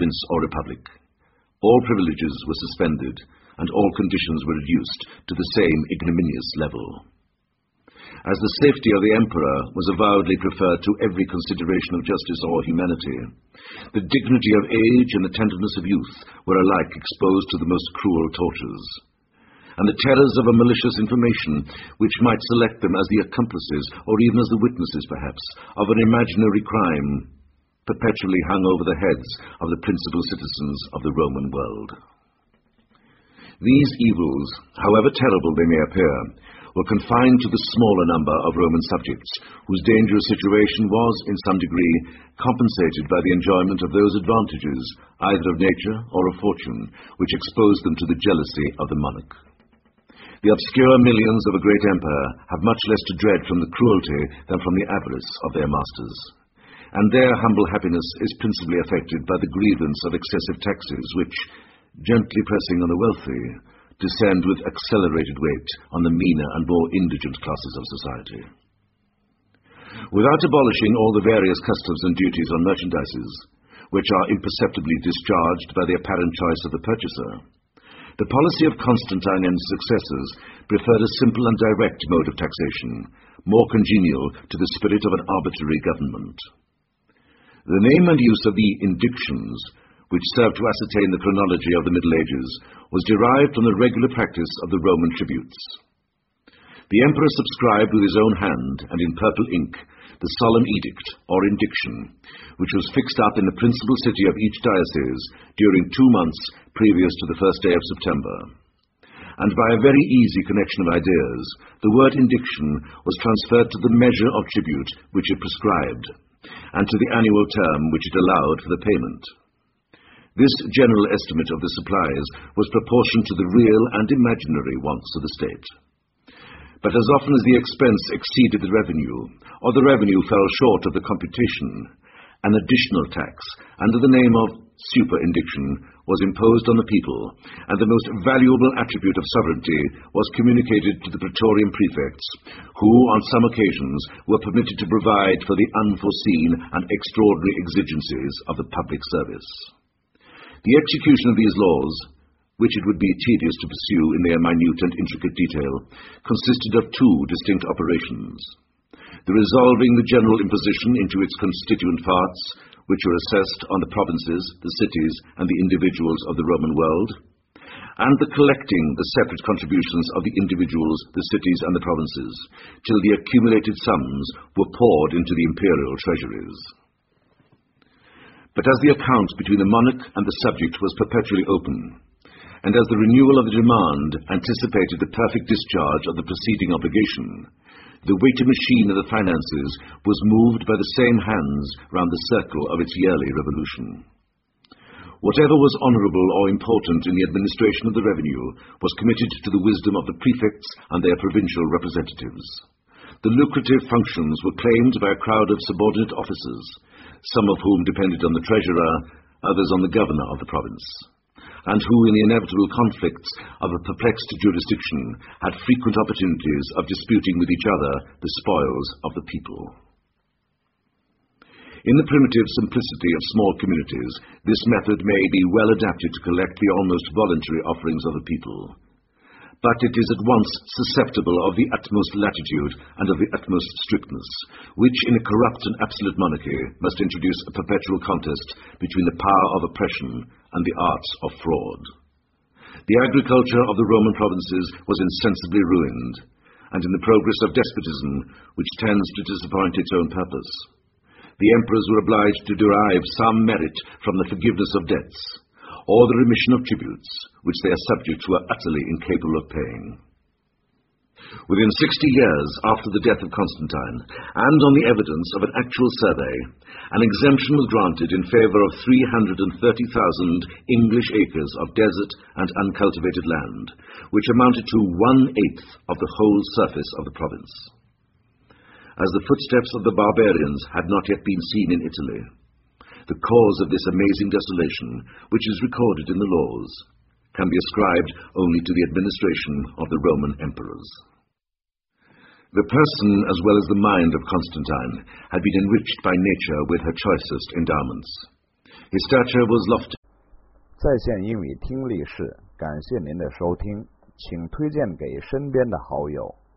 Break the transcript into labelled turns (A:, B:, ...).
A: prince or republic. All privileges were suspended, and all conditions were reduced to the same ignominious level. As the safety of the emperor was avowedly preferred to every consideration of justice or humanity, the dignity of age and the tenderness of youth were alike exposed to the most cruel tortures. And the terrors of a malicious information, which might select them as the accomplices, or even as the witnesses perhaps, of an imaginary crime, perpetually hung over the heads of the principal citizens of the Roman world. These evils, however terrible they may appear, were confined to the smaller number of Roman subjects, whose dangerous situation was, in some degree, compensated by the enjoyment of those advantages, either of nature or of fortune, which exposed them to the jealousy of the monarch. The obscure millions of a great empire have much less to dread from the cruelty than from the avarice of their masters, and their humble happiness is principally affected by the grievance of excessive taxes which, gently pressing on the wealthy, descend with accelerated weight on the meaner and more indigent classes of society. Without abolishing all the various customs and duties on merchandises, which are imperceptibly discharged by the apparent choice of the purchaser, the policy of Constantine and his successors preferred a simple and direct mode of taxation, more congenial to the spirit of an arbitrary government. The name and use of the indictions, which served to ascertain the chronology of the Middle Ages, was derived from the regular practice of the Roman tributes. The emperor subscribed with his own hand, and in purple ink, the solemn edict, or indiction, which was fixed up in the principal city of each diocese during 2 months previous to the first day of September. And by a very easy connection of ideas, the word indiction was transferred to the measure of tribute which it prescribed, and to the annual term which it allowed for the payment. This general estimate of the supplies was proportioned to the real and imaginary wants of the state. But as often as the expense exceeded the revenue, or the revenue fell short of the computation, an additional tax, under the name of superindiction, was imposed on the people, and the most valuable attribute of sovereignty was communicated to the praetorian prefects, who, on some occasions, were permitted to provide for the unforeseen and extraordinary exigencies of the public service. The execution of these laws, which it would be tedious to pursue in their minute and intricate detail, consisted of 2 distinct operations: the resolving the general imposition into its constituent parts, which were assessed on the provinces, the cities, and the individuals of the Roman world, and the collecting the separate contributions of the individuals, the cities, and the provinces, till the accumulated sums were poured into the imperial treasuries. But as the account between the monarch and the subject was perpetually open, and as the renewal of the demand anticipated the perfect discharge of the preceding obligation, the weighty machine of the finances was moved by the same hands round the circle of its yearly revolution. Whatever was honourable or important in the administration of the revenue was committed to the wisdom of the prefects and their provincial representatives. The lucrative functions were claimed by a crowd of subordinate officers, some of whom depended on the treasurer, others on the governor of the province, and who, in the inevitable conflicts of a perplexed jurisdiction, had frequent opportunities of disputing with each other the spoils of the people. In the primitive simplicity of small communities, this method may be well adapted to collect the almost voluntary offerings of the people. But it is at once susceptible of the utmost latitude and of the utmost strictness, which in a corrupt and absolute monarchy must introduce a perpetual contest between the power of oppression and the arts of fraud. The agriculture of the Roman provinces was insensibly ruined, and in the progress of despotism, which tends to disappoint its own purpose, the emperors were obliged to derive some merit from the forgiveness of debts, or the remission of tributes, which their subjects were utterly incapable of paying. Within 60 years after the death of Constantine, and on the evidence of an actual survey, an exemption was granted in favour of 330,000 English acres of desert and uncultivated land, which amounted to 1/8 of the whole surface of the province. As the footsteps of the barbarians had not yet been seen in Italy, the cause of this amazing desolation, which is recorded in the laws, can be ascribed only to the administration of the Roman emperors. The person as well as the mind of Constantine had been enriched by nature with her choicest endowments. His stature was lofty.
B: 在线英语听力室，感谢您的收听，请推荐给身边的好友。